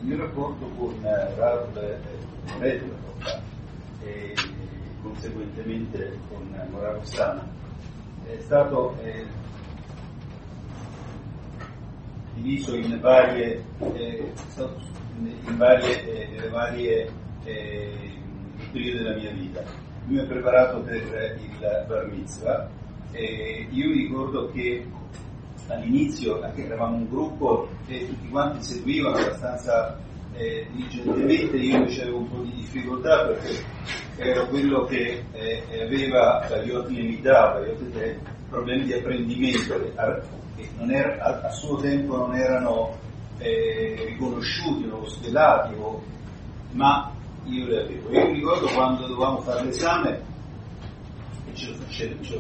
mio rapporto con Rav Moretti e conseguentemente con Morav Osana è stato diviso in varie periodi della mia vita. Lui mi ha preparato per il Bar Mitzvah e io mi ricordo che all'inizio anche eravamo un gruppo e tutti quanti seguivano abbastanza diligentemente. Io avevo un po' di difficoltà perché ero quello che aveva varioti limità, varioti problemi di apprendimento che non era, a suo tempo non erano riconosciuti o svelati, ma io le avevo. Io mi ricordo quando dovevamo fare l'esame e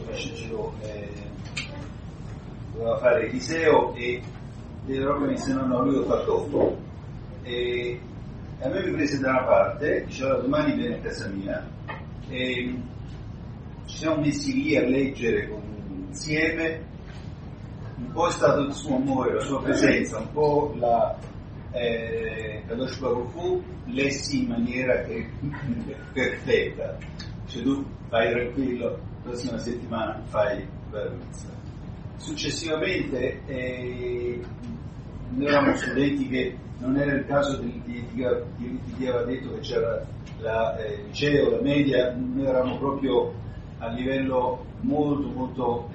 doveva fare Eliseo e le robe mi dicevano: no, lui lo fa dopo. E a me mi prese da una parte, diceva: domani viene a casa mia, e ci siamo messi lì a leggere insieme. Un po' è stato il suo amore, la sua presenza, un po' la Kadosh Baruch Hu lessi in maniera perfetta. Cioè tu vai tranquillo, la prossima settimana fai Bar Mitzvah. Successivamente noi eravamo studenti che non era il caso di chi aveva detto che c'era il liceo, la media, noi eravamo proprio a livello molto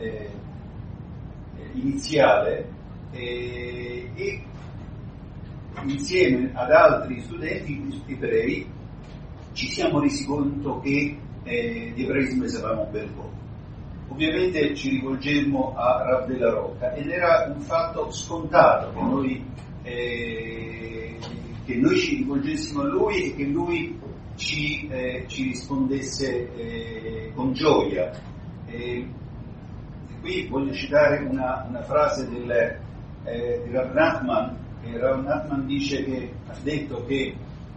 iniziale e insieme ad altri studenti ebrei ci siamo resi conto che di ebraismo ne sapevamo ben poco. Ovviamente ci rivolgemmo a Rav della Rocca ed era un fatto scontato che noi ci rivolgessimo a lui e che lui ci rispondesse con gioia. Qui voglio citare una frase di Rav Nachman. Rav Nachman dice che ha detto che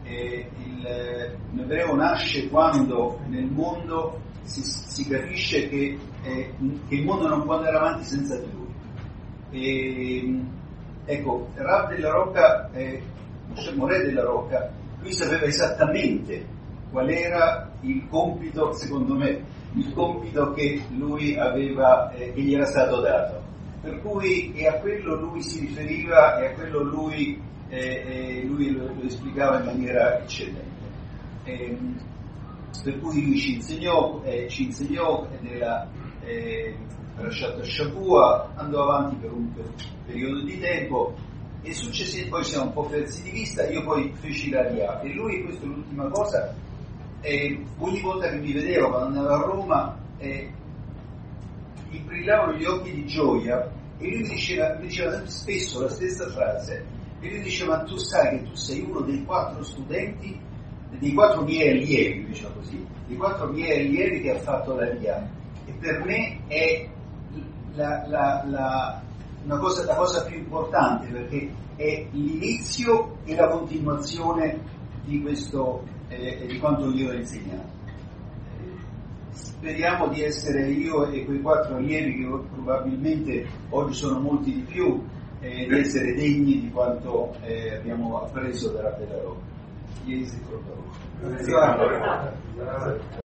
l'ebreo nasce quando nel mondo si capisce che il mondo non può andare avanti senza di lui. Ecco, Rav della Rocca, Morè della Rocca, lui sapeva esattamente qual era il compito, secondo me, il compito che lui aveva, che gli era stato dato. Per cui a quello lui si riferiva e a quello lui lo esplicava in maniera eccellente. Per cui lui ci insegnò nella Parashat Shavua, andò avanti per un periodo di tempo e successivamente poi siamo un po' persi di vista. Io poi feci l'Aliyah e lui, questa è l'ultima cosa, ogni volta che mi vedeva quando andavo a Roma gli brillavano gli occhi di gioia e lui mi diceva spesso la stessa frase e lui diceva: tu sai che tu sei uno dei 4 studenti, dei 4 miei allievi, diciamo così, dei 4 miei allievi che ha fatto l'Aliyah, e per me è la cosa più importante, perché è l'inizio e la continuazione di questo di quanto io ho insegnato. Speriamo di essere io e quei 4 allievi, che probabilmente oggi sono molti di più, di essere degni di quanto abbiamo appreso dalla Rocca. Ieri si